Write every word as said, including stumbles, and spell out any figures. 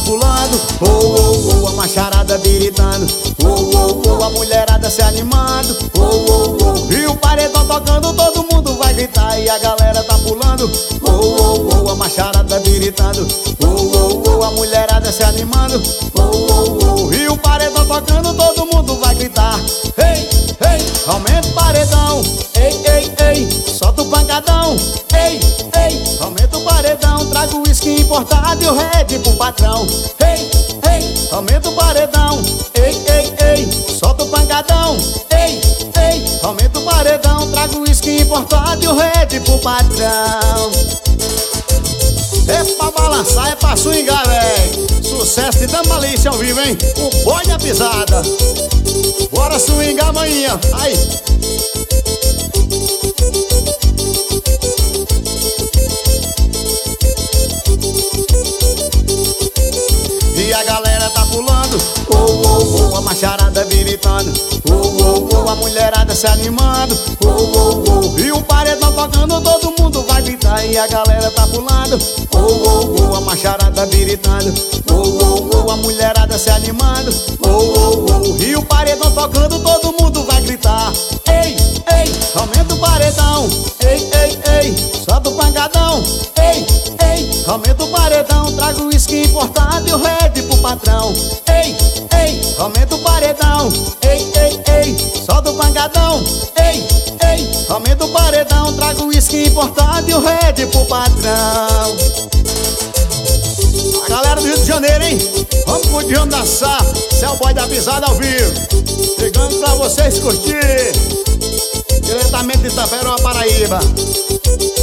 pulando, oh, oh, oh, a macharada gritando, oh, oh, oh, a mulherada se animando, oh, oh, oh, e o paredão tocando, todo mundo vai gritar e a galera tá pulando, oh, oh, oh, a macharada gritando, oh, oh, oh, a mulherada se animando, oh, oh, oh, e o paredão tocando, todo mundo vai gritar, ei, ei, aumenta o paredão, ei, ei, ei, solta o pancadão, ei, ei, aumenta o paredão, traga o uísque importado e o Red pro patrão, ei, ei, aumenta o paredão, ei, ei, ei, solta o pancadão, ei, ei, aumenta o paredão, traga o uísque importado e o Red pro patrão. É pra balançar, é pra swingar, véi. Sucesso de Damalice ao vivo, hein? O boi da pisada. Bora swingar amanhã. Aí. E a galera tá pulando, oh, oh, oh, a macharada gritando, oh, oh, oh, a mulherada se animando, oh, oh, oh, e o paredão tocando, todo mundo vai gritar e a galera tá pulando, oh, oh, oh, a macharada gritando, oh, oh, oh, a mulherada se animando, oh, oh, oh, e o paredão tocando, todo mundo vai gritar, ei, ei, aumenta o paredão, ei, ei, ei, solta o pancadão, ei, ei, aumenta o paredão, traga o uísque importado e o Red pro patrão, ei, ei, aumenta o paredão, ei, ei, ei, solta o pancadão, ei, ei, aumenta o paredão, traga o uísque importado e o Red pro patrão. A galera do Rio de Janeiro, hein? Vamos curtir, vamos dançar. Cellboy da pisada ao vivo, chegando pra vocês curtir, diretamente de Itaperoá, Paraíba.